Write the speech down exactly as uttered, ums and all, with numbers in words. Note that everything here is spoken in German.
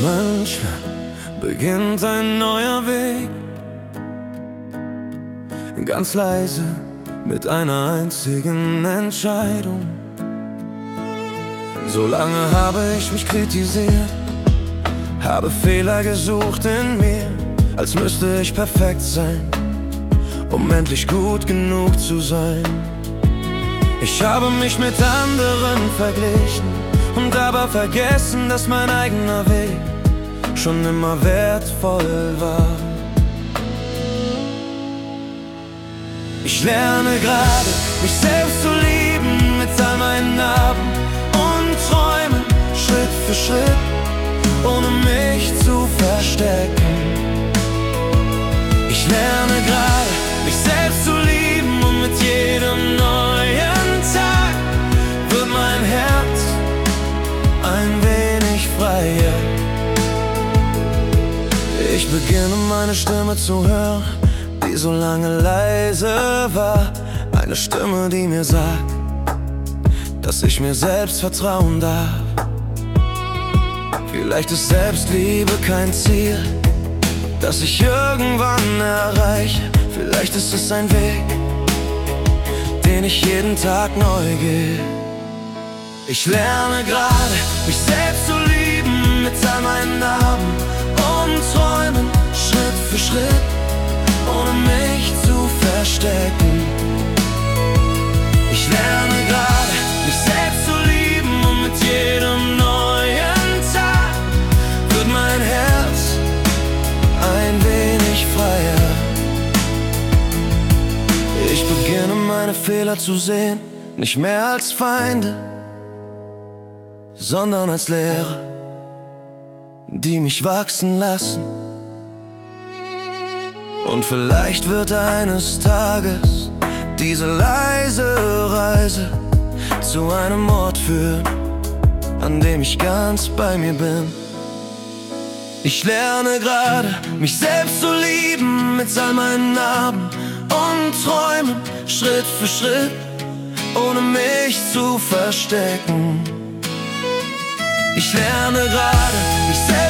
Manchmal beginnt ein neuer Weg, ganz leise, mit einer einzigen Entscheidung. So lange habe ich mich kritisiert, habe Fehler gesucht in mir, als müsste ich perfekt sein, um endlich gut genug zu sein. Ich habe mich mit anderen verglichen und aber vergessen, dass mein eigener Weg schon immer wertvoll war. Ich lerne gerade, mich selbst zu lieben, mit all meinen Narben und Träumen, Schritt für Schritt, ohne mich zu verstecken. Ich lerne gerade, mich selbst zu lieben, und mit jedem neuen Tag wird mein Herz ein wenig freier. Ich beginne meine Stimme zu hören, die so lange leise war. Eine Stimme, die mir sagt, dass ich mir selbst vertrauen darf. Vielleicht ist Selbstliebe kein Ziel, das ich irgendwann erreiche. Vielleicht ist es ein Weg, den ich jeden Tag neu gehe. Ich lerne gerade, mich selbst zu lieben, mit all meinen Narben und Träumen, Schritt für Schritt, ohne mich zu verstecken. Ich lerne gerade, mich selbst zu lieben, und mit jedem neuen Tag wird mein Herz ein wenig freier. Ich beginne meine Fehler zu sehen, nicht mehr als Feinde, sondern als Lehrer, die mich wachsen lassen. Und vielleicht wird eines Tages diese leise Reise zu einem Ort führen, an dem ich ganz bei mir bin. Ich lerne gerade, mich selbst zu lieben, mit all meinen Narben und Träumen, Schritt für Schritt, ohne mich zu verstecken. Ich lerne gerade, mich selbst